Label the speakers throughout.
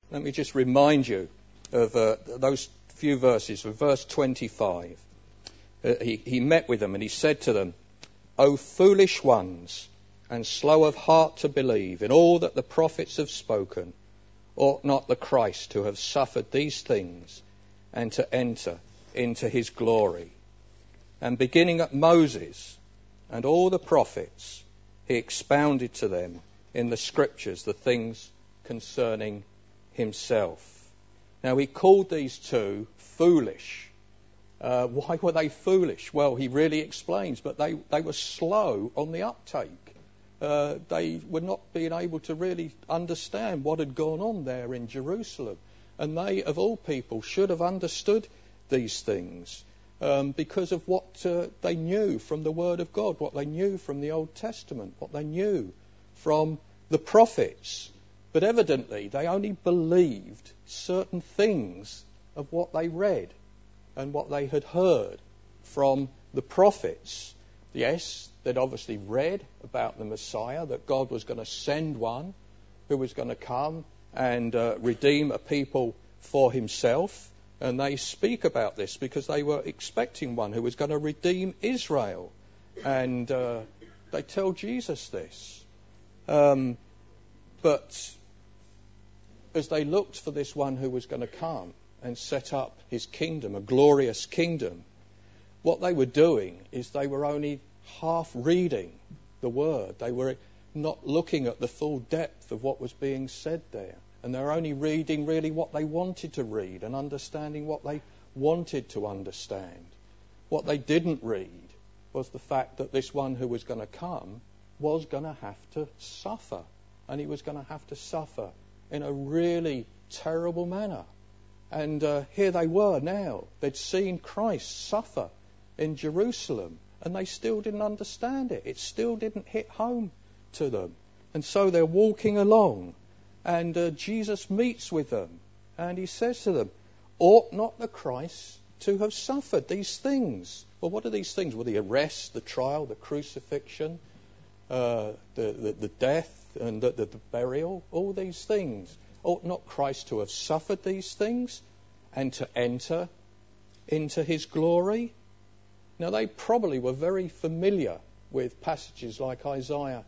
Speaker 1: Let me just remind you of those few verses. For verse 25, he met with them and he said to them, O foolish ones, and slow of heart to believe in all that the prophets have spoken, ought not the Christ to have suffered these things and to enter into his glory? And beginning at Moses and all the prophets, he expounded to them in the scriptures the things concerning himself. Now he called these two foolish. Why were they foolish? Well, he really explains, but they were slow on the uptake. They were not being able to really understand what had gone on there in Jerusalem. And they, of all people, should have understood these things because of what they knew from the Word of God, what they knew from the Old Testament, what they knew from the prophets. But evidently, they only believed certain things of what they read and what they had heard from the prophets. Yes, they'd obviously read about the Messiah, that God was going to send one who was going to come and redeem a people for himself. And they speak about this because they were expecting one who was going to redeem Israel. And they tell Jesus this. But as they looked for this one who was going to come and set up his kingdom, a glorious kingdom, what they were doing is they were only half reading the word. They were not looking at the full depth of what was being said there. And they were only reading really what they wanted to read and understanding what they wanted to understand. What they didn't read was the fact that this one who was going to come was going to have to suffer. And he was going to have to suffer in a really terrible manner. And here they were now. They'd seen Christ suffer in Jerusalem, and they still didn't understand it. It still didn't hit home to them. And so they're walking along, and Jesus meets with them, and he says to them, ought not the Christ to have suffered these things? Well, what are these things? Well, the arrest, the trial, the crucifixion, the death, and the burial, all these things. Ought not Christ to have suffered these things and to enter into his glory? Now, they probably were very familiar with passages like Isaiah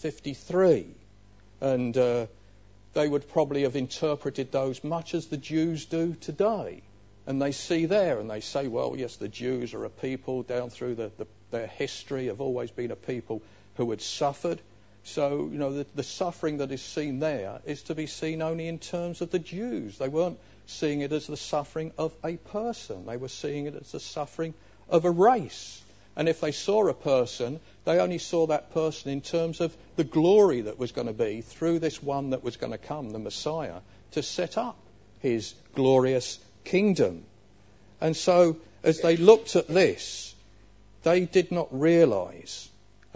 Speaker 1: 53, and they would probably have interpreted those much as the Jews do today. And they see there, and they say, well, yes, the Jews are a people down through their history have always been a people who had suffered. So, the suffering that is seen there is to be seen only in terms of the Jews. They weren't seeing it as the suffering of a person. They were seeing it as the suffering of a race. And if they saw a person, they only saw that person in terms of the glory that was going to be through this one that was going to come, the Messiah, to set up his glorious kingdom. And so, as they looked at this, they did not realize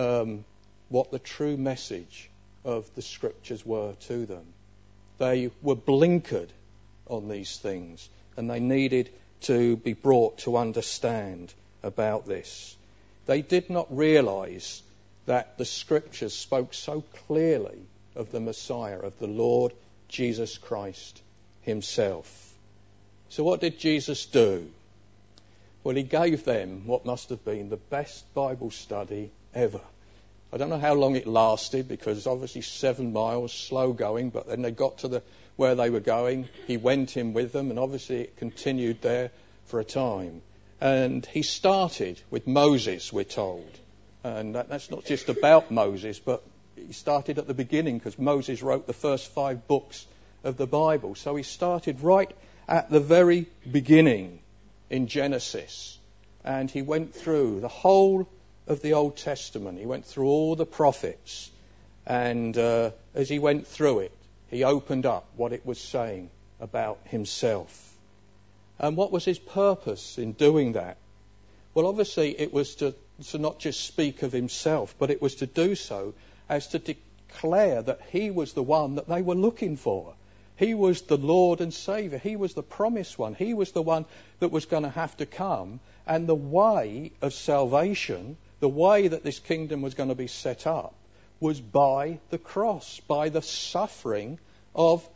Speaker 1: what the true message of the Scriptures were to them. They were blinkered on these things, and they needed to be brought to understand about this. They did not realize that the Scriptures spoke so clearly of the Messiah, of the Lord Jesus Christ himself. So what did Jesus do? Well, he gave them what must have been the best Bible study ever. I don't know how long it lasted, because obviously 7 miles, slow going, but then they got to where they were going. He went in with them, and obviously it continued there for a time. And he started with Moses, we're told. And that's not just about Moses, but he started at the beginning, because Moses wrote the first 5 books of the Bible. So he started right at the very beginning in Genesis. And he went through the whole of the Old Testament. He went through all the prophets, and as he went through it, he opened up what it was saying about himself. And what was his purpose in doing that? Well, obviously it was to not just speak of himself, but it was to do so as to declare that he was the one that they were looking for. He was the Lord and Saviour. He was the promised one. He was the one that was going to have to come, and the way of salvation, the way that this kingdom was going to be set up, was by the cross, by the suffering of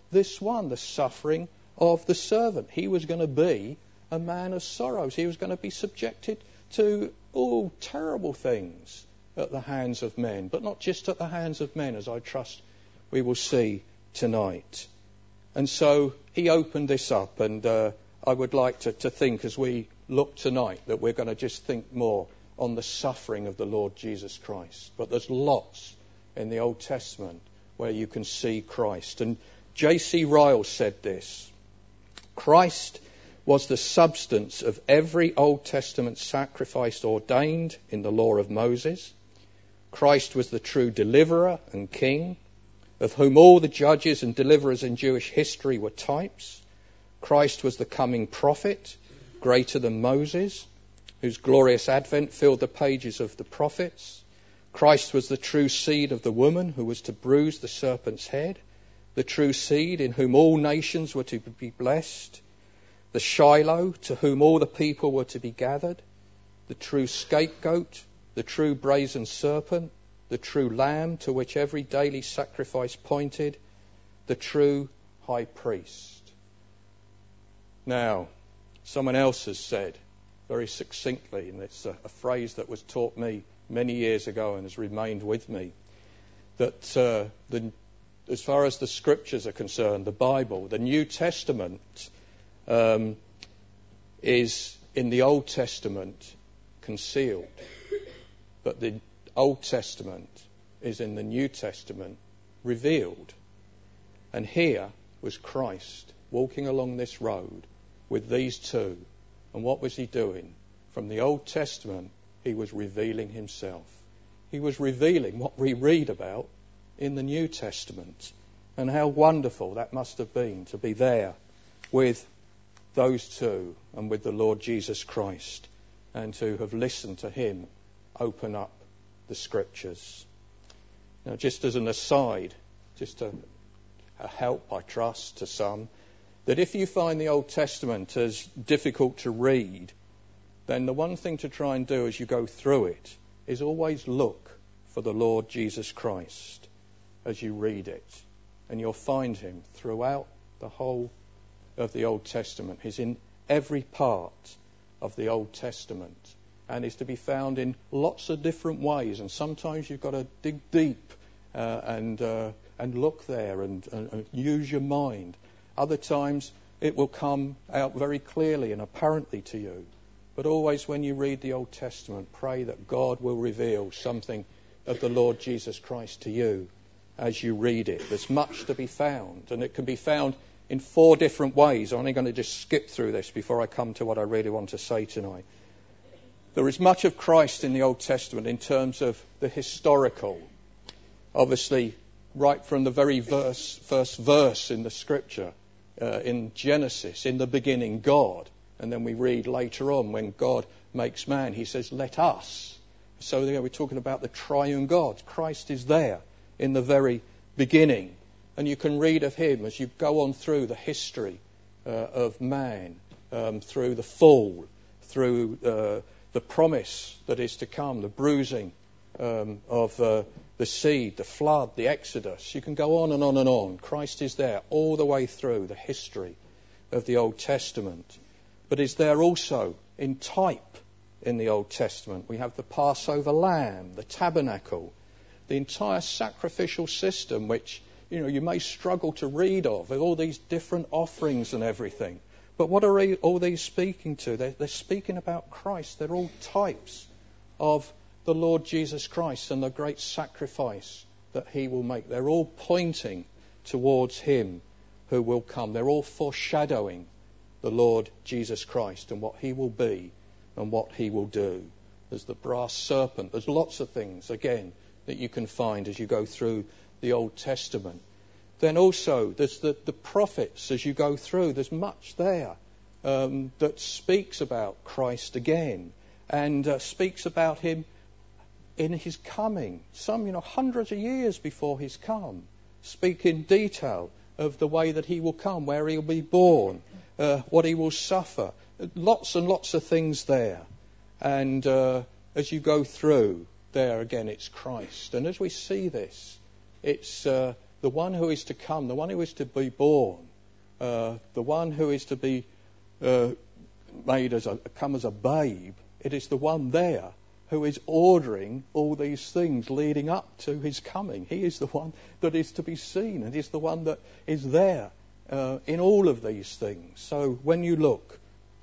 Speaker 1: this one, the suffering of the servant. He was going to be a man of sorrows. He was going to be subjected to all terrible things at the hands of men, but not just at the hands of men, as I trust we will see tonight. And so he opened this up, and I would like to think as we look tonight that we're going to just think more on the suffering of the Lord Jesus Christ. But there's lots in the Old Testament where you can see Christ. And J.C. Ryle said this: Christ was the substance of every Old Testament sacrifice ordained in the law of Moses. Christ was the true deliverer and king, of whom all the judges and deliverers in Jewish history were types. Christ was the coming prophet, greater than Moses, whose glorious advent filled the pages of the prophets. Christ was the true seed of the woman who was to bruise the serpent's head, the true seed in whom all nations were to be blessed, the Shiloh to whom all the people were to be gathered, the true scapegoat, the true brazen serpent, the true lamb to which every daily sacrifice pointed, the true high priest. Now, someone else has said very succinctly, and it's a phrase that was taught me many years ago and has remained with me, that as far as the scriptures are concerned, the Bible, the New Testament is in the Old Testament concealed, but the Old Testament is in the New Testament revealed. And here was Christ walking along this road with these two. And what was he doing? From the Old Testament, he was revealing himself. He was revealing what we read about in the New Testament. And how wonderful that must have been to be there with those two and with the Lord Jesus Christ, and to have listened to him open up the scriptures. Now, just as an aside, just a help, I trust, to some, that if you find the Old Testament as difficult to read, then the one thing to try and do as you go through it is always look for the Lord Jesus Christ as you read it. And you'll find him throughout the whole of the Old Testament. He's in every part of the Old Testament, and is to be found in lots of different ways. And sometimes you've got to dig deep and look there and use your mind. Other times it will come out very clearly and apparently to you. But always when you read the Old Testament, pray that God will reveal something of the Lord Jesus Christ to you as you read it. There's much to be found, and it can be found in 4 different ways. I'm only going to just skip through this before I come to what I really want to say tonight. There is much of Christ in the Old Testament in terms of the historical. Obviously, right from the very first verse in the scripture, in Genesis, in the beginning, God. And then we read later on when God makes man, he says, let us. So there we're talking about the triune God. Christ is there in the very beginning. And you can read of him as you go on through the history of man, through the fall, through the promise that is to come, the bruising of the seed, the flood, the Exodus. You can go on and on and on. Christ is there all the way through the history of the Old Testament. But is there also in type in the Old Testament. We have the Passover lamb, the tabernacle, the entire sacrificial system, which you may struggle to read of, with all these different offerings and everything. But what are all these speaking to? They're speaking about Christ. They're all types of the Lord Jesus Christ and the great sacrifice that he will make. They're all pointing towards him who will come. They're all foreshadowing the Lord Jesus Christ and what he will be and what he will do. There's the brass serpent. There's lots of things, again, that you can find as you go through the Old Testament. Then also there's the prophets as you go through. There's much there that speaks about Christ again and speaks about him in his coming. Some, hundreds of years before he's come, speak in detail of the way that he will come, where he'll be born, what he will suffer. Lots and lots of things there. And as you go through, there again it's Christ. And as we see this, it's the one who is to come, the one who is to be born, the one who is to be come as a babe, it is the one there who is ordering all these things leading up to his coming. He is the one that is to be seen, and is the one that is there in all of these things. So when you look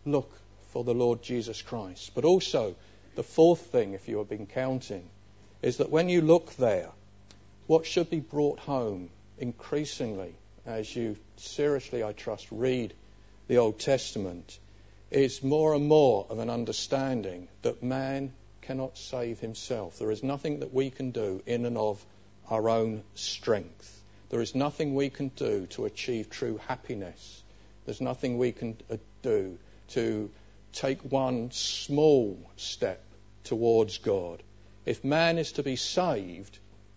Speaker 1: for the Lord Jesus Christ. But also, the fourth thing, if you have been counting, is that when you look there, what should be brought home increasingly as you seriously, I trust, read the Old Testament, is more and more of an understanding that man cannot save himself. There is nothing that we can do in and of our own strength. There is nothing we can do to achieve true happiness. There's nothing we can do to take one small step towards God. If man is to be saved,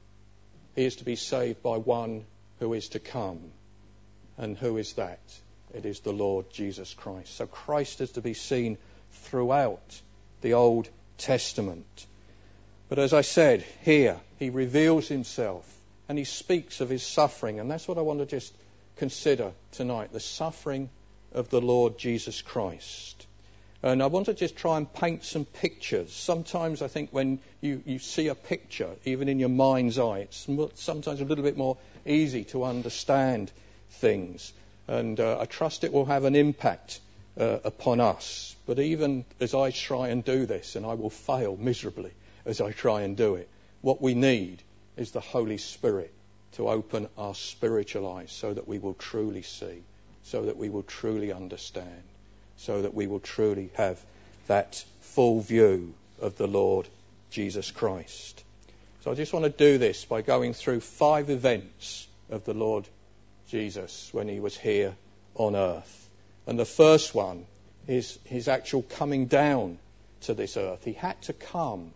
Speaker 1: he is to be saved by one who is to come. And who is that? It is the Lord Jesus Christ. So Christ is to be seen throughout the Old Testament. But as I said, here he reveals himself and he speaks of his suffering. And that's what I want to just consider tonight, the suffering of the Lord Jesus Christ. And I want to just try and paint some pictures. Sometimes I think when you see a picture, even in your mind's eye, it's sometimes a little bit more easy to understand things. And I trust it will have an impact upon us. But even as I try and do this, and I will fail miserably as I try and do it, what we need is the Holy Spirit to open our spiritual eyes so that we will truly see, so that we will truly understand, so that we will truly have that full view of the Lord Jesus Christ. So I just want to do this by going through 5 events of the Lord Jesus when he was here on earth. And the first one is his actual coming down to this earth. He had to come.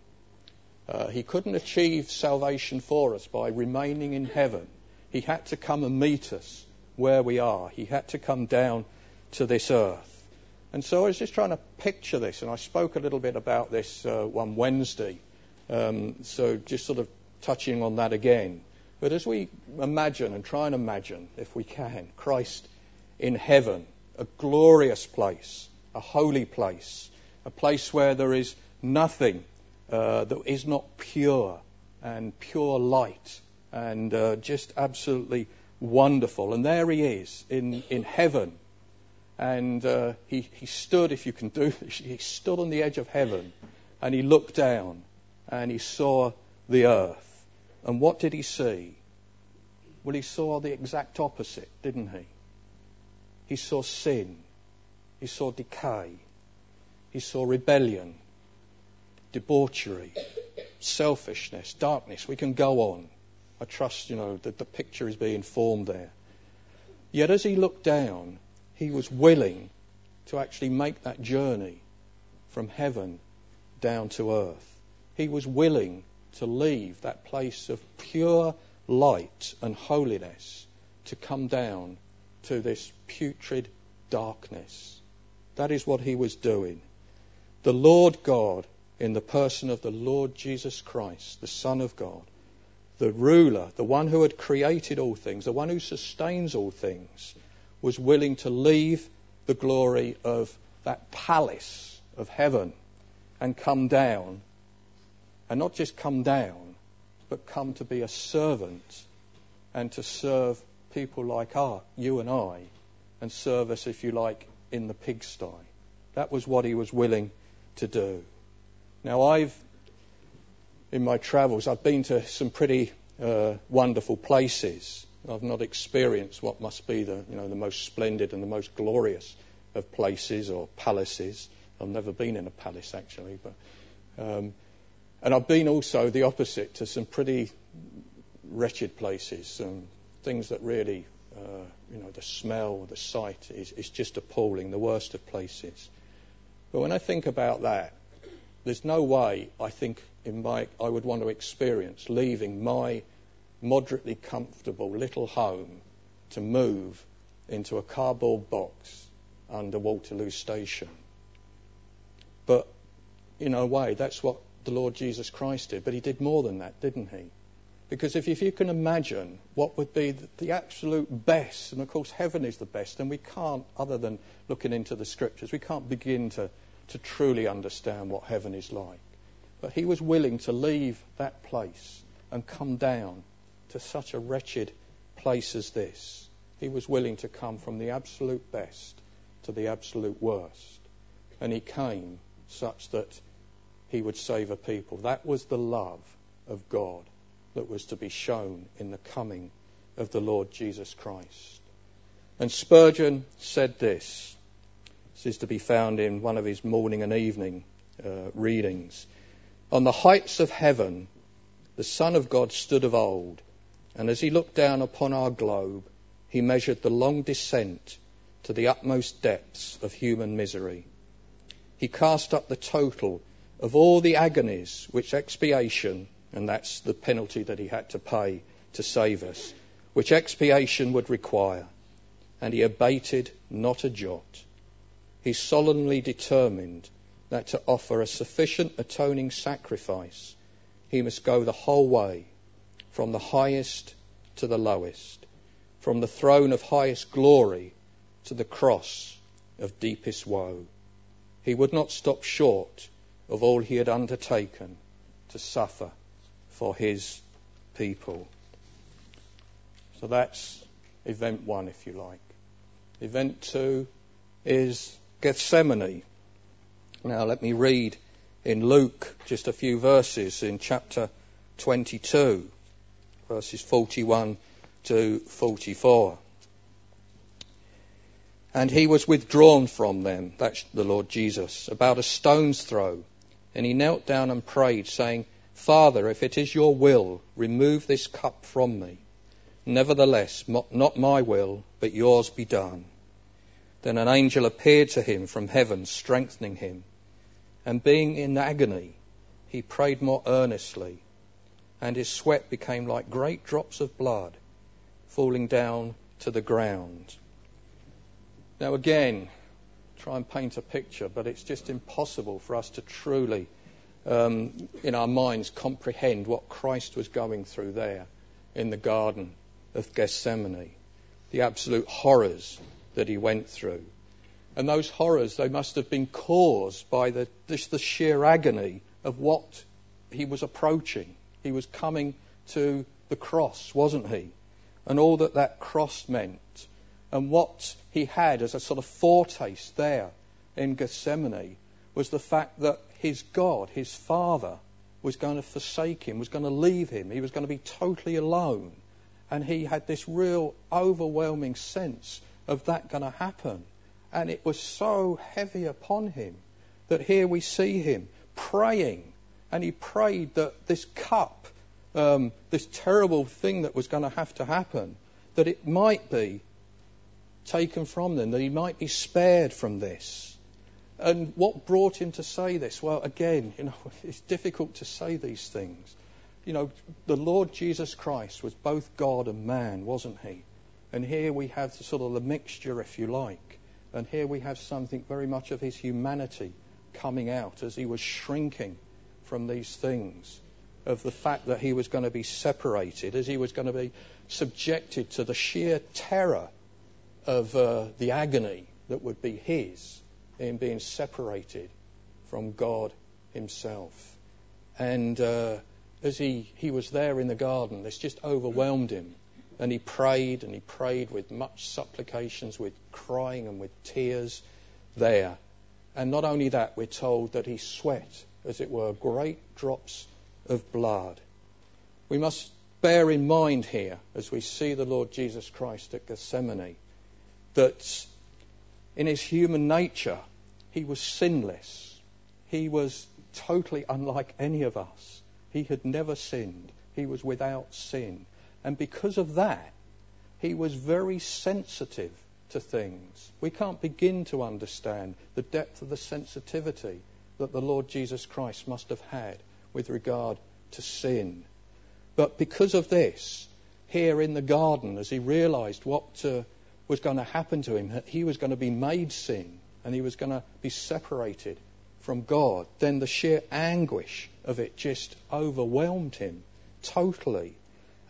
Speaker 1: He couldn't achieve salvation for us by remaining in heaven. He had to come and meet us where we are. He had to come down to this earth. And so I was just trying to picture this, and I spoke a little bit about this one Wednesday. So just sort of touching on that again. But as we imagine and try and imagine, if we can, Christ in heaven, a glorious place, a holy place, a place where there is nothing that is not pure and pure light and just absolutely wonderful. And there he is in heaven. And he stood, if you can do this, he stood on the edge of heaven and he looked down and he saw the earth. And what did he see? Well, he saw the exact opposite, didn't he? He saw sin. He saw decay. He saw rebellion, debauchery, selfishness, darkness. We can go on. I trust, that the picture is being formed there. Yet as he looked down, he was willing to actually make that journey from heaven down to earth. He was willing to leave that place of pure light and holiness to come down to this putrid darkness. That is what he was doing. The Lord God, in the person of the Lord Jesus Christ, the Son of God, the ruler, the one who had created all things, the one who sustains all things, was willing to leave the glory of that palace of heaven and come down. And not just come down, but come to be a servant and to serve people like you and I, and serve us, if you like, in the pigsty. That was what he was willing to do. Now, in my travels, I've been to some pretty wonderful places. I've not experienced what must be the most splendid and the most glorious of places or palaces. I've never been in a palace, actually, but and I've been also the opposite to some pretty wretched places, things that really, the smell, the sight is just appalling, the worst of places. But when I think about that, there's no way I think I would want to experience leaving my moderately comfortable little home to move into a cardboard box under Waterloo Station. But in a way, that's what the Lord Jesus Christ did. But he did more than that, didn't he? Because if you can imagine what would be the absolute best, and of course heaven is the best, and we can't, other than looking into the scriptures, we can't begin to truly understand what heaven is like. But he was willing to leave that place and come down to such a wretched place as this. He was willing to come from the absolute best to the absolute worst. And he came such that he would save a people. That was the love of God that was to be shown in the coming of the Lord Jesus Christ. And Spurgeon said this. This is to be found in one of his morning and evening readings. On the heights of heaven, the Son of God stood of old, and as he looked down upon our globe, he measured the long descent to the utmost depths of human misery. He cast up the total of all the agonies which expiation, and that's the penalty that he had to pay to save us, which expiation would require, and he abated not a jot. He solemnly determined that to offer a sufficient atoning sacrifice, he must go the whole way, from the highest to the lowest, from the throne of highest glory to the cross of deepest woe. He would not stop short of all he had undertaken to suffer for his people. So that's event 1, if you like. Event 2 is Gethsemane. Now let me read in Luke just a few verses in chapter 22, verses 41 to 44. And he was withdrawn from them, that's the Lord Jesus, about a stone's throw. And he knelt down and prayed, saying, Father, if it is your will, remove this cup from me. Nevertheless, not my will, but yours be done. Then an angel appeared to him from heaven, strengthening him. And being in agony, he prayed more earnestly, and his sweat became like great drops of blood falling down to the ground. Now again, try and paint a picture, but it's just impossible for us to truly, in our minds, comprehend what Christ was going through there in the Garden of Gethsemane, the absolute horrors that he went through. And those horrors, they must have been caused by the sheer agony of what he was approaching. He was coming to the cross, wasn't he? And all that cross meant. And what he had as a sort of foretaste there in Gethsemane was the fact that his God, his Father, was going to forsake him, was going to leave him. He was going to be totally alone. And he had this real overwhelming sense of that going to happen. And it was so heavy upon him that here we see him praying. And he prayed that this cup, this terrible thing that was going to happen, that it might be taken from them, that he might be spared from this. And what brought him to say this? Well, again, it's difficult to say these things. The Lord Jesus Christ was both God and man, wasn't he? And here we have sort of the mixture, if you like. And here we have something very much of his humanity coming out as he was shrinking from these things, of the fact that he was going to be separated, as he was going to be subjected to the sheer terror of the agony that would be his in being separated from God himself. And as he was there in the garden, this just overwhelmed him. And he prayed with much supplications, with crying and with tears there. And not only that, we're told that he sweat, as it were, great drops of blood. We must bear in mind here, as we see the Lord Jesus Christ at Gethsemane, that in his human nature, he was sinless. He was totally unlike any of us. He had never sinned. He was without sin. And because of that, he was very sensitive to things. We can't begin to understand the depth of the sensitivity that the Lord Jesus Christ must have had with regard to sin. But because of this, here in the garden, as he realised what was going to happen to him, he was going to be made sin and he was going to be separated from God, then the sheer anguish of it just overwhelmed him totally.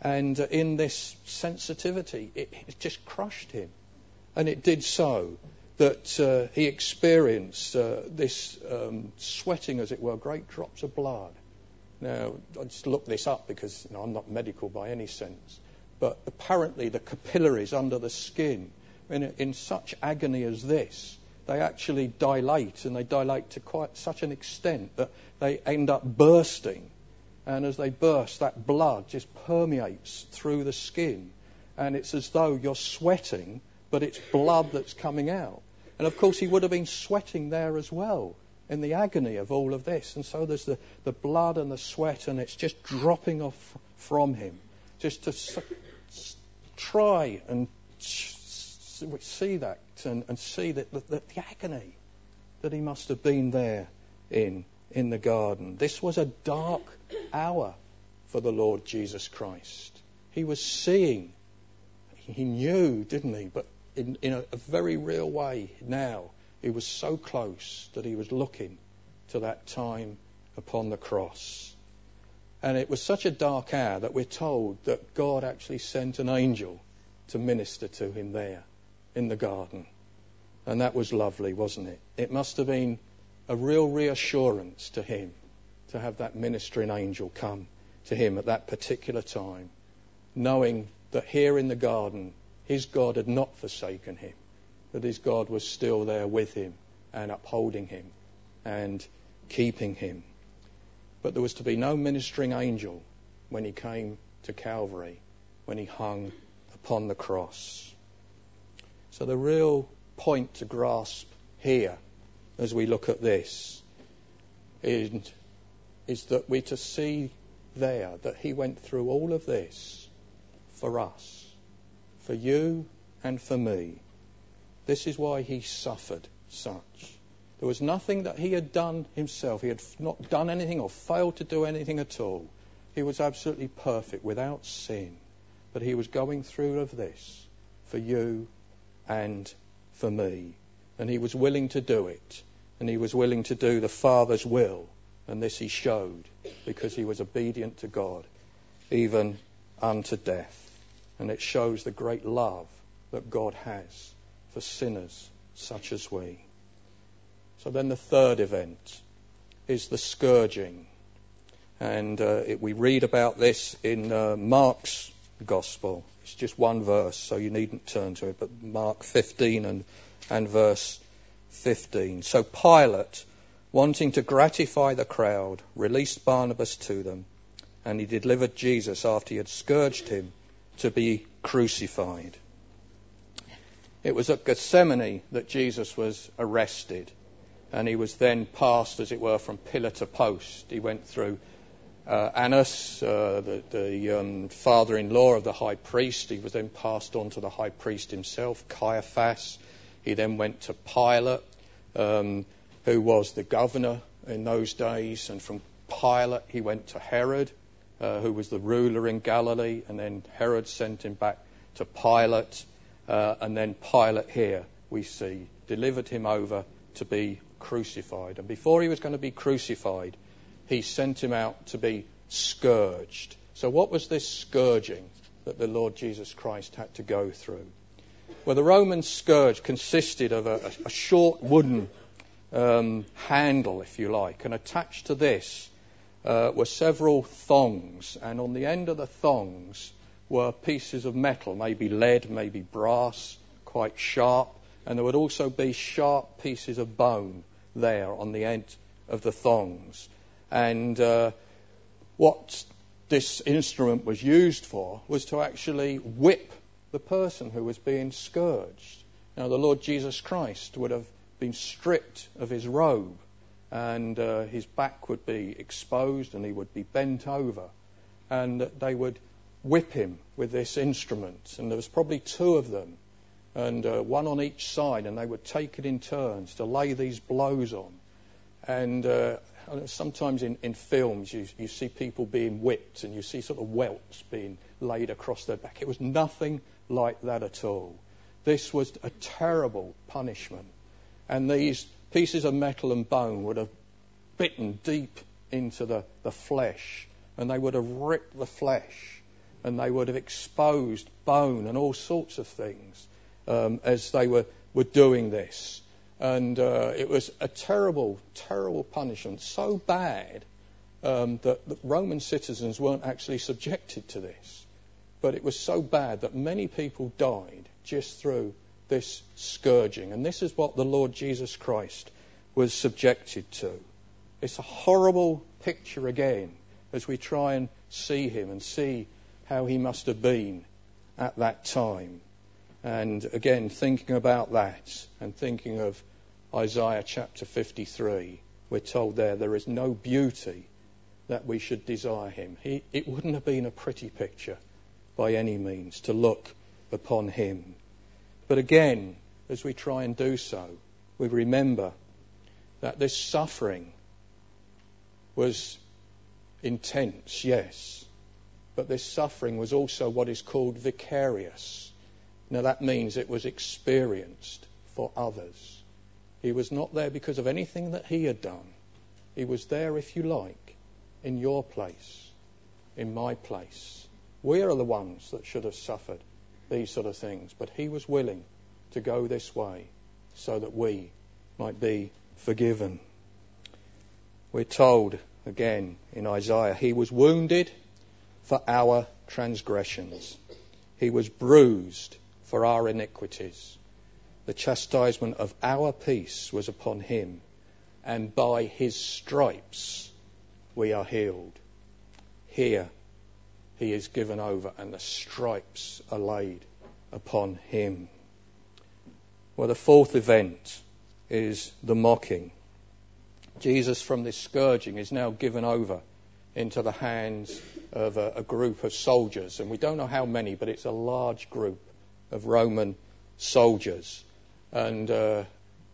Speaker 1: And in this sensitivity, it just crushed him. And it did so that he experienced this sweating, as it were, great drops of blood. Now, I just looked this up because I'm not medical by any sense. But apparently the capillaries under the skin, in such agony as this, they actually dilate, and they dilate to quite such an extent that they end up bursting. And as they burst, that blood just permeates through the skin. And it's as though you're sweating, but it's blood that's coming out. And of course, he would have been sweating there as well, in the agony of all of this. And so there's the blood and the sweat, and it's just dropping off from him. Just to try and see that and see that the agony that he must have been there in the garden. This was a dark hour for the Lord Jesus Christ. He was seeing. He knew, didn't he? But in a very real way now, he was so close that he was looking to that time upon the cross. And it was such a dark hour that we're told that God actually sent an angel to minister to him there in the garden. And that was lovely, wasn't it? It must have been a real reassurance to him to have that ministering angel come to him at that particular time, knowing that here in the garden, his God had not forsaken him, that his God was still there with him and upholding him and keeping him. But there was to be no ministering angel when he came to Calvary, when he hung upon the cross. So the real point to grasp here as we look at this is that we're to see there that he went through all of this for us, for you and for me. This is why he suffered such. There was nothing that he had done himself. He had not done anything or failed to do anything at all. He was absolutely perfect, without sin. But he was going through of this for you and for me. And he was willing to do it. And he was willing to do the Father's will. And this he showed because he was obedient to God, even unto death. And it shows the great love that God has for sinners such as we. So then the third event is the scourging. And we read about this in Mark's Gospel. It's just one verse, so you needn't turn to it, but Mark 15 and verse 15. So Pilate, wanting to gratify the crowd, released Barnabas to them, and he delivered Jesus after he had scourged him to be crucified. It was at Gethsemane that Jesus was arrested, and he was then passed, as it were, from pillar to post. He went through Annas, the father-in-law of the high priest. He was then passed on to the high priest himself, Caiaphas. He then went to Pilate, who was the governor in those days. And from Pilate, he went to Herod, who was the ruler in Galilee. And then Herod sent him back to Pilate. And then Pilate here, we see, delivered him over to be crucified. And before he was going to be crucified, he sent him out to be scourged. So what was this scourging that the Lord Jesus Christ had to go through? Well, the Roman scourge consisted of a short wooden handle, if you like, and attached to this were several thongs, and on the end of the thongs were pieces of metal, maybe lead, maybe brass, quite sharp, and there would also be sharp pieces of bone there on the end of the thongs. And what this instrument was used for was to actually whip the person who was being scourged. Now, the Lord Jesus Christ would have been stripped of his robe, and his back would be exposed, and he would be bent over, and they would whip him with this instrument. And there was probably two of them, and one on each side, and they would take it in turns to lay these blows on. And sometimes in films you see people being whipped, and you see sort of welts being laid across their back. It was nothing like that at all. This was a terrible punishment. And these pieces of metal and bone would have bitten deep into the flesh, and they would have ripped the flesh and they would have exposed bone and all sorts of things as they were doing this. And it was a terrible, terrible punishment, so bad that the Roman citizens weren't actually subjected to this. But it was so bad that many people died just through this scourging. And this is what the Lord Jesus Christ was subjected to. It's a horrible picture again as we try and see him and see how he must have been at that time. And again, thinking about that and thinking of Isaiah chapter 53, we're told there is no beauty that we should desire him. It wouldn't have been a pretty picture by any means to look upon him. But again, as we try and do so, we remember that this suffering was intense, yes, but this suffering was also what is called vicarious. Now that means it was experienced for others. He was not there because of anything that he had done. He was there, if you like, in your place, in my place. We are the ones that should have suffered these sort of things, but he was willing to go this way so that we might be forgiven. We're told again in Isaiah, he was wounded for our transgressions. He was bruised for our iniquities. The chastisement of our peace was upon him, and by his stripes we are healed. Here he is given over, and the stripes are laid upon him. Well, the fourth event is the mocking. Jesus, from this scourging, is now given over into the hands of a group of soldiers. And we don't know how many, but it's a large group of Roman soldiers. And they're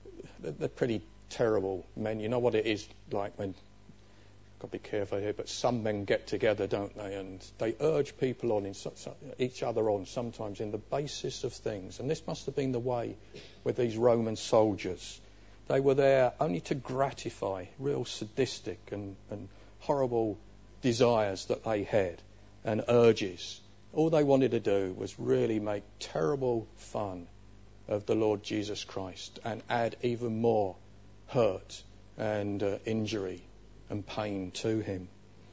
Speaker 1: pretty terrible men. You know what it is like when, got to be careful here, but some men get together, don't they? And they urge people on, each other on, sometimes in the basis of things. And this must have been the way with these Roman soldiers. They were there only to gratify real sadistic and horrible desires that they had and urges. All they wanted to do was really make terrible fun of the Lord Jesus Christ and add even more hurt and injury and pain to him.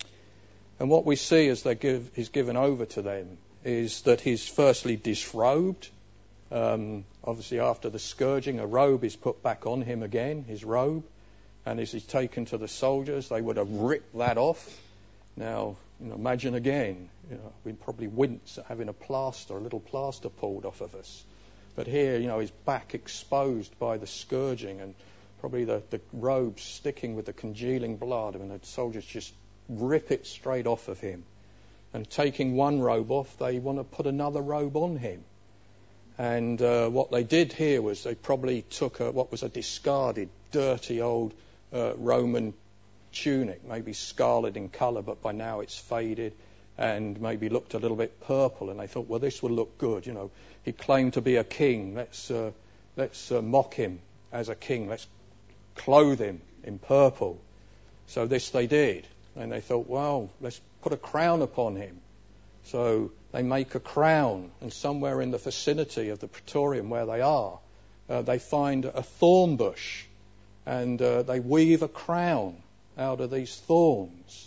Speaker 1: And what we see as he's given over to them is that he's firstly disrobed. Obviously after the scourging, a robe is put back on him again, his robe. And as he's taken to the soldiers, they would have ripped that off. Now, imagine again, we'd probably wince at having a little plaster pulled off of us. But here, his back exposed by the scourging and probably the robe sticking with the congealing blood. And the soldiers just rip it straight off of him. And taking one robe off, they want to put another robe on him. And what they did here was they probably took what was a discarded, dirty old Roman tunic, maybe scarlet in colour, but by now it's faded and maybe looked a little bit purple. And they thought, well, this will look good. He claimed to be a king. Let's mock him as a king. Let's clothe him in purple. So this they did. And they thought, well, let's put a crown upon him. So they make a crown, and somewhere in the vicinity of the Praetorium where they are, they find a thorn bush, and they weave a crown out of these thorns.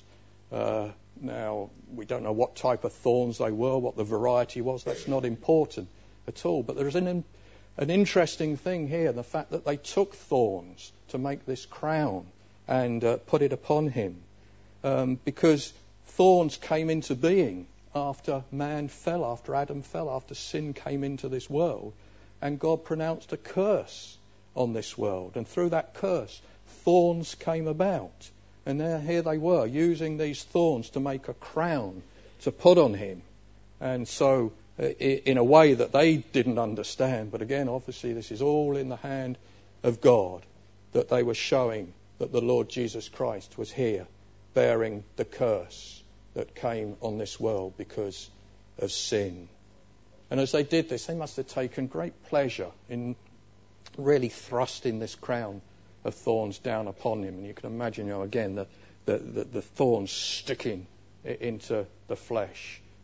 Speaker 1: Now, we don't know what type of thorns they were, what the variety was. That's not important at all. But there's an interesting thing here, the fact that they took thorns to make this crown and put it upon him, because thorns came into being after man fell, after Adam fell, after sin came into this world, and God pronounced a curse on this world. And through that curse, thorns came about. And here they were, using these thorns to make a crown to put on him. And so, in a way that they didn't understand, but again, obviously, this is all in the hand of God, that they were showing that the Lord Jesus Christ was here, bearing the curse that came on this world because of sin. And as they did this, they must have taken great pleasure in really thrusting this crown of thorns down upon him. And you can imagine, again, the thorns sticking into the flesh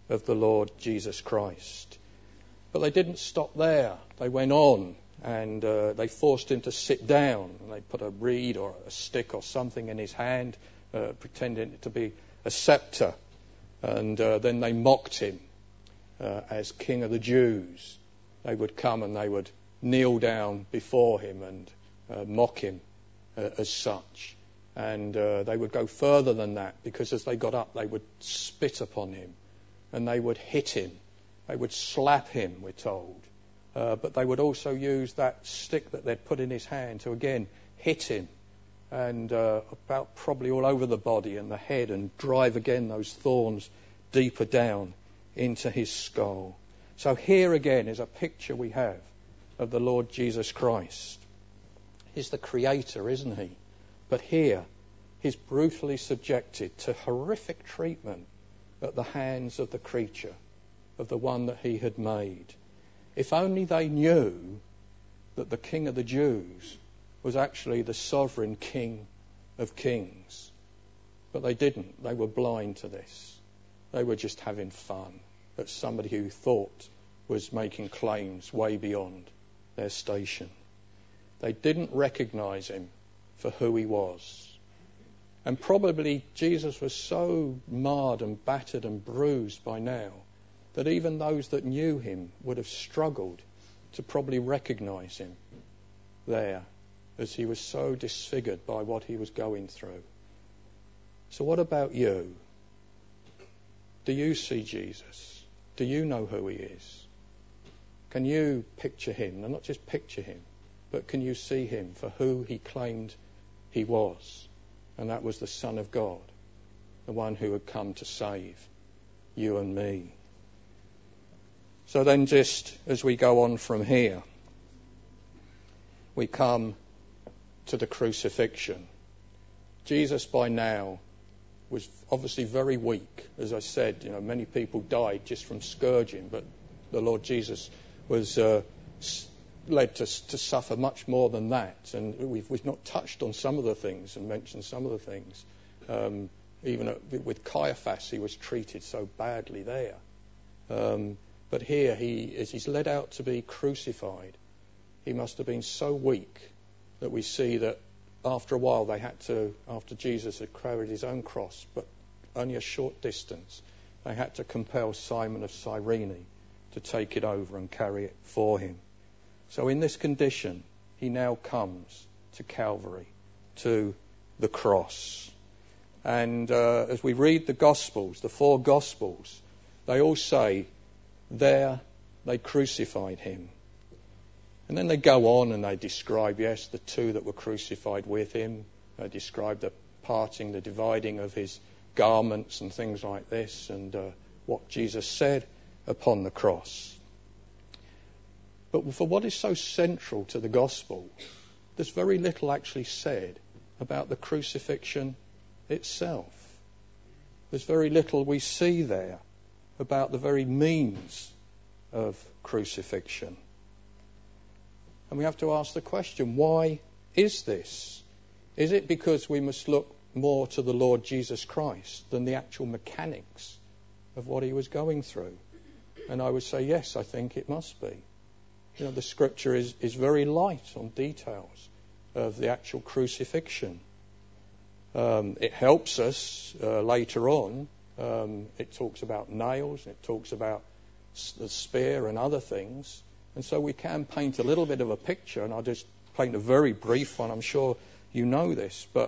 Speaker 1: of the Lord Jesus Christ. But they didn't stop there. They went on and they forced him to sit down. They put a reed or a stick or something in his hand, pretending to be a scepter. And then they mocked him as King of the Jews. They would come and they would kneel down before him and mock him as such. And they would go further than that, because as they got up they would spit upon him and they would hit him. They would slap him, we're told. But they would also use that stick that they'd put in his hand to again hit him, and about probably all over the body and the head, and drive again those thorns deeper down into his skull. So here again is a picture we have of the Lord Jesus Christ. He's the creator, isn't he? But here he's brutally subjected to horrific treatment at the hands of the creature, of the one that he had made. If only they knew that the King of the Jews was actually the sovereign King of kings. But they didn't. They were blind to this. They were just having fun at somebody who thought was making claims way beyond their station. They didn't recognize him for who he was. And probably Jesus was so marred and battered and bruised by now that even those that knew him would have struggled to probably recognize him there, as he was so disfigured by what he was going through. So what about you? Do you see Jesus? Do you know who he is? Can you picture him? And not just picture him, but can you see him for who he claimed he was? And that was the Son of God, the one who had come to save you and me. So then, just as we go on from here, we come to the crucifixion. Jesus by now was obviously very weak. As I said, many people died just from scourging, but the Lord Jesus was led to suffer much more than that. And we've not touched on some of the things and mentioned some of the things. Even with Caiaphas, he was treated so badly there. But here, as he's led out to be crucified, he must have been so weak that we see that after a while they had to, after Jesus had carried his own cross, but only a short distance, they had to compel Simon of Cyrene to take it over and carry it for him. So in this condition, he now comes to Calvary, to the cross. And as we read the Gospels, the four Gospels, they all say, there they crucified him. And then they go on and they describe, yes, the two that were crucified with him. They describe the parting, the dividing of his garments and things like this, and what Jesus said upon the cross. But for what is so central to the gospel, there's very little actually said about the crucifixion itself. There's very little we see there about the very means of crucifixion. And we have to ask the question, why is this? Is it because we must look more to the Lord Jesus Christ than the actual mechanics of what he was going through? And I would say, yes, I think it must be. The scripture is very light on details of the actual crucifixion. It helps us later on. It talks about nails, it talks about the spear and other things. And so we can paint a little bit of a picture, and I'll just paint a very brief one. I'm sure you know this, but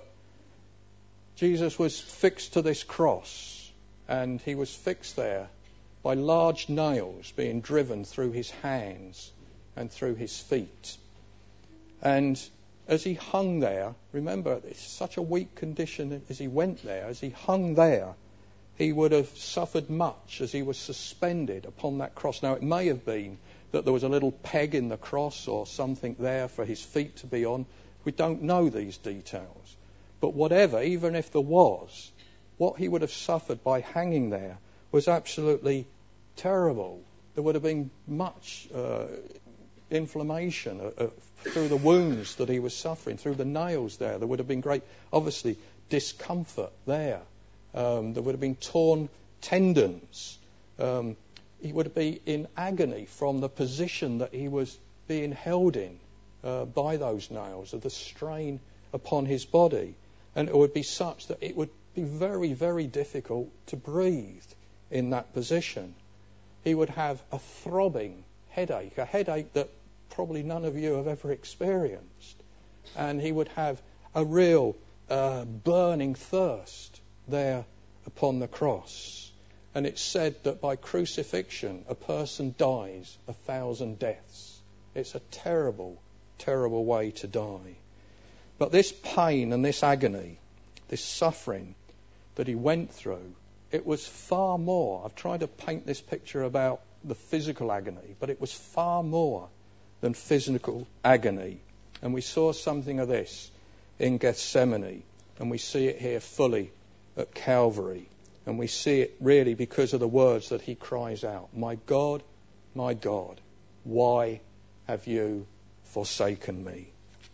Speaker 1: Jesus was fixed to this cross, and he was fixed there by large nails being driven through his hands and through his feet. And as he hung there, remember, it's such a weak condition as he went there, as he hung there, he would have suffered much as he was suspended upon that cross. Now, it may have been that there was a little peg in the cross or something there for his feet to be on. We don't know these details. But whatever, even if there was, what he would have suffered by hanging there was absolutely terrible. There would have been much inflammation through the wounds that he was suffering, through the nails there. There would have been great, obviously, discomfort there. There would have been torn tendons. He would be in agony from the position that he was being held in by those nails, of the strain upon his body. And it would be such that it would be very, very difficult to breathe in that position. He would have a throbbing headache, a headache that probably none of you have ever experienced. And he would have a real burning thirst there upon the cross. And it's said that by crucifixion, a person dies 1,000 deaths. It's a terrible, terrible way to die. But this pain and this agony, this suffering that he went through, it was far more. I've tried to paint this picture about the physical agony, but it was far more than physical agony. And we saw something of this in Gethsemane, and we see it here fully at Calvary. And we see it really because of the words that he cries out, my God, why have you forsaken me?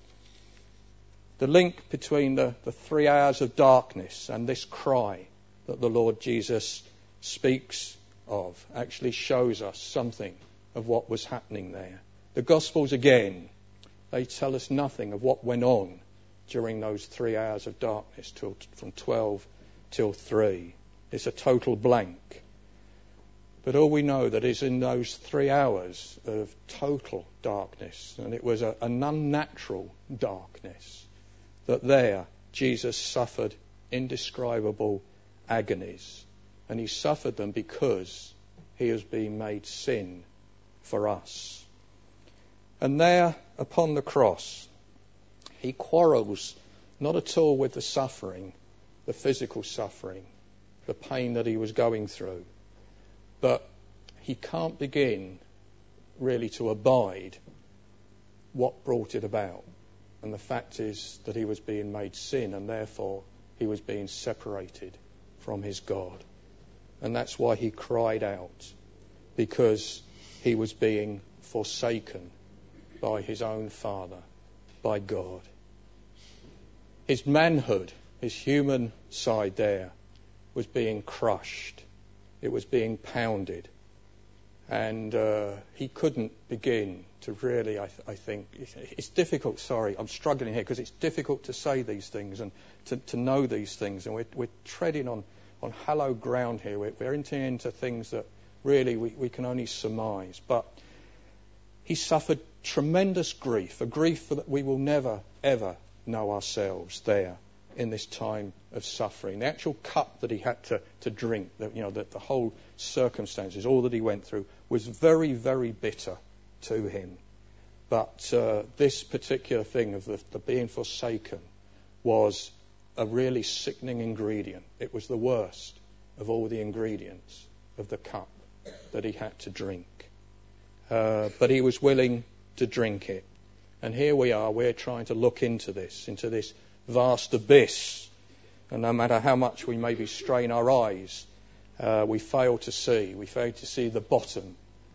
Speaker 1: The link between the 3 hours of darkness and this cry that the Lord Jesus speaks of actually shows us something of what was happening there. The Gospels, again, they tell us nothing of what went on during those 3 hours of darkness from 12 till 3. It's a total blank. But all we know that is in those 3 hours of total darkness, and it was an unnatural darkness, that there Jesus suffered indescribable agonies. And he suffered them because he has been made sin for us. And there upon the cross, he quarrels not at all with the suffering, the physical suffering, the pain that he was going through. But he can't begin really to abide what brought it about. And the fact is that he was being made sin, and therefore he was being separated from his God. And that's why he cried out, because he was being forsaken by his own Father, by God. His manhood, his human side there, was being crushed. It was being pounded. And he couldn't begin to really, I think, it's difficult, I'm struggling here because it's difficult to say these things and to know these things. And we're treading on hallowed ground here. We're entering into things that really we can only surmise. But he suffered tremendous grief, a grief that we will never, ever know ourselves there in this time of suffering. The actual cup that he had to drink, the whole circumstances, all that he went through, was very, very bitter to him. But this particular thing of the being forsaken was a really sickening ingredient. It was the worst of all the ingredients of the cup that he had to drink. But he was willing to drink it. And here we are, we're trying to look into this vast abyss. And no matter how much we maybe strain our eyes, we fail to see. We fail to see the bottom.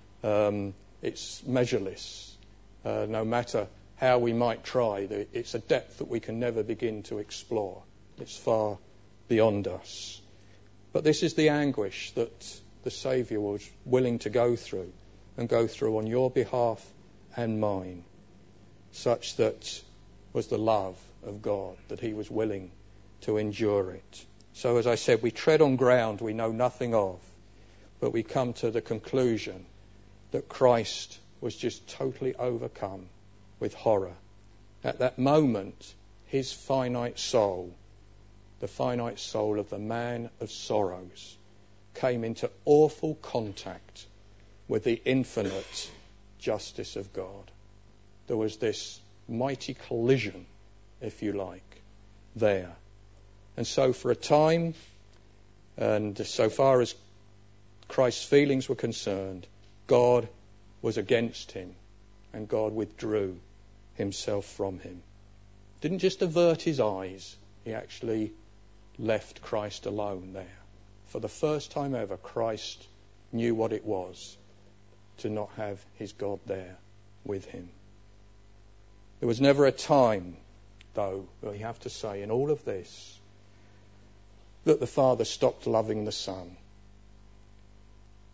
Speaker 1: It's measureless. No matter how we might try, it's a depth that we can never begin to explore. It's far beyond us. But this is the anguish that the Saviour was willing to go through, and go through on your behalf and mine, such that was the love of God, that he was willing to endure it. So as I said, we tread on ground we know nothing of, but we come to the conclusion that Christ was just totally overcome with horror. At that moment, his finite soul, the finite soul of the man of sorrows, came into awful contact with the infinite justice of God. There was this mighty collision, if you like, there. And so for a time, and so far as Christ's feelings were concerned, God was against him, and God withdrew himself from him. Didn't just avert his eyes, he actually left Christ alone there. For the first time ever, Christ knew what it was to not have his God there with him. There was never a time, though, we have to say, in all of this, that the Father stopped loving the Son.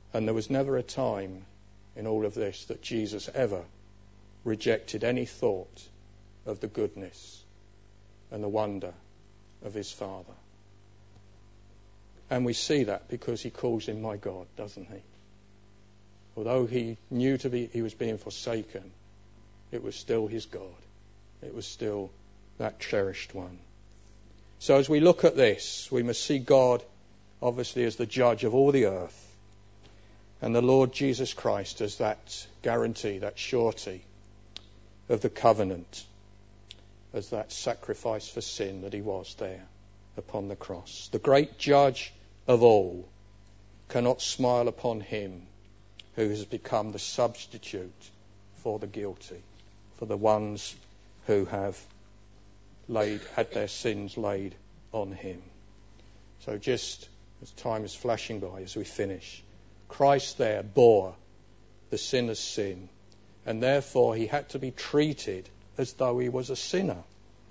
Speaker 1: And there was never a time in all of this that Jesus ever rejected any thought of the goodness and the wonder of his Father. And we see that because he calls him my God, doesn't he? Although he knew he was being forsaken, it was still his God. It was still that cherished one. So as we look at this, we must see God obviously as the judge of all the earth, and the Lord Jesus Christ as that guarantee, that surety of the covenant, as that sacrifice for sin that he was there upon the cross. The great judge of all cannot smile upon him who has become the substitute for the guilty, for the ones who have had their sins laid on him. So just as time is flashing by as we finish, Christ there bore the sinner's sin, and therefore he had to be treated as though he was a sinner.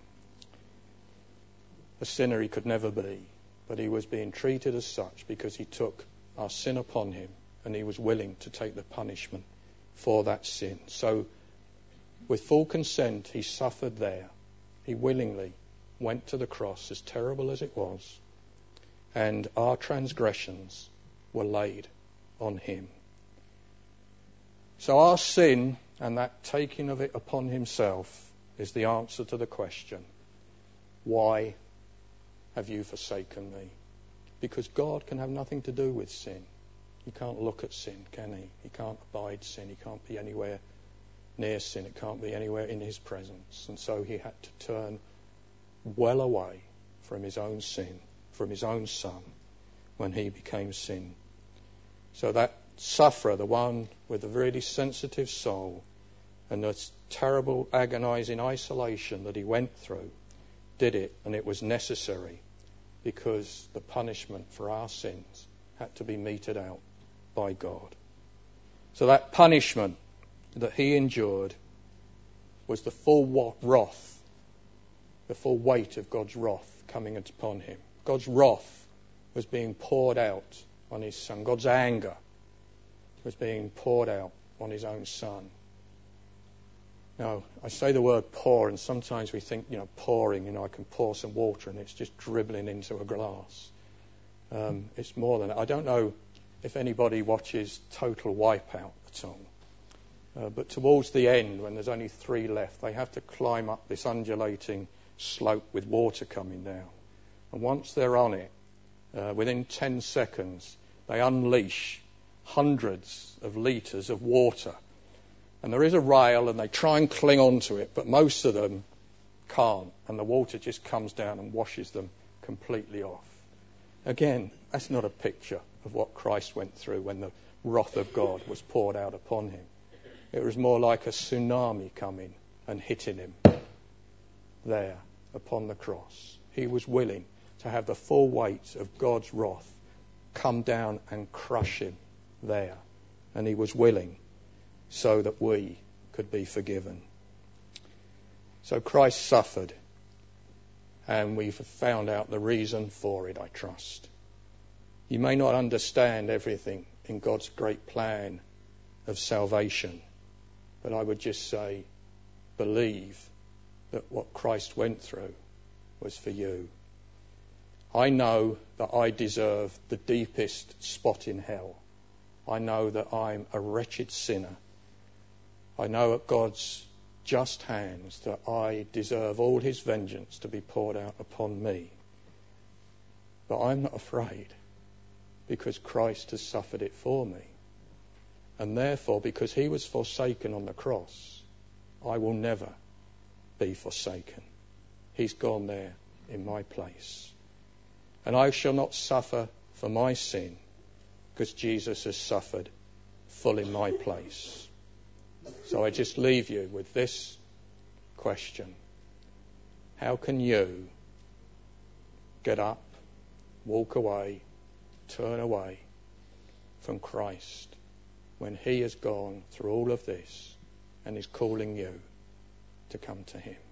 Speaker 1: A sinner he could never be, but he was being treated as such because he took our sin upon him, and he was willing to take the punishment for that sin. So with full consent he suffered there. He willingly went to the cross, as terrible as it was, and our transgressions were laid on him. So our sin and that taking of it upon himself is the answer to the question, why have you forsaken me? Because God can have nothing to do with sin. He can't look at sin, can he? He can't abide sin. He can't be anywhere near sin. It can't be anywhere in his presence. And so he had to turn well away from his own sin, from his own Son, when he became sin. So that sufferer, the one with a really sensitive soul and the terrible agonizing isolation that he went through, did it, and it was necessary because the punishment for our sins had to be meted out by God. So that punishment that he endured was the full wrath, the full weight of God's wrath coming upon him. God's wrath was being poured out on his Son. God's anger was being poured out on his own Son. Now, I say the word pour, and sometimes we think, pouring, I can pour some water and it's just dribbling into a glass. It's more than that. I don't know if anybody watches Total Wipeout at all. But towards the end, when there's only 3 left, they have to climb up this undulating slope with water coming down. And once they're on it, within 10 seconds, they unleash hundreds of litres of water. And there is a rail, and they try and cling onto it, but most of them can't. And the water just comes down and washes them completely off. Again, that's not a picture of what Christ went through when the wrath of God was poured out upon him. It was more like a tsunami coming and hitting him there upon the cross. He was willing to have the full weight of God's wrath come down and crush him there. And he was willing so that we could be forgiven. So Christ suffered, and we've found out the reason for it, I trust. You may not understand everything in God's great plan of salvation, but I would just say, believe that what Christ went through was for you. I know that I deserve the deepest spot in hell. I know that I'm a wretched sinner. I know at God's just hands that I deserve all his vengeance to be poured out upon me. But I'm not afraid, because Christ has suffered it for me. And therefore, because he was forsaken on the cross, I will never be forsaken. He's gone there in my place. And I shall not suffer for my sin, because Jesus has suffered full in my place. So I just leave you with this question. How can you get up, walk away, turn away from Christ when he has gone through all of this and is calling you to come to him?